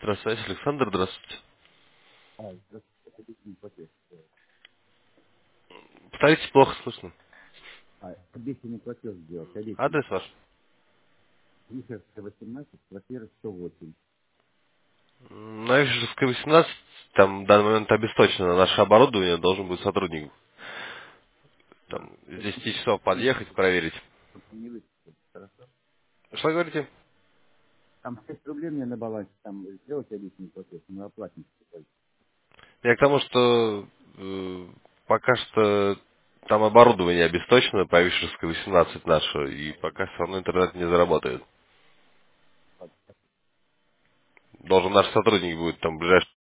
Здравствуйте, Александр, здравствуйте. Здравствуйте, объясни платеж. Повторите, плохо слышно. Обещанный платеж сделать, обещанный. Адрес ваш? Вишерская 18, квартира 108. На Вишерской 18, там в данный момент обесточено наше оборудование, должен быть сотрудник там, с Так, 10 часов подъехать, проверить. чтобы не вычислить, хорошо? Что говорите? Там 6 рублей мне на балансе, там сделать обещанный платеж, мы оплатим. Я к тому, что пока что там оборудование обесточено по Вишерской 18 наше, и пока все равно интернет не заработает. Должен наш сотрудник будет там в ближайшее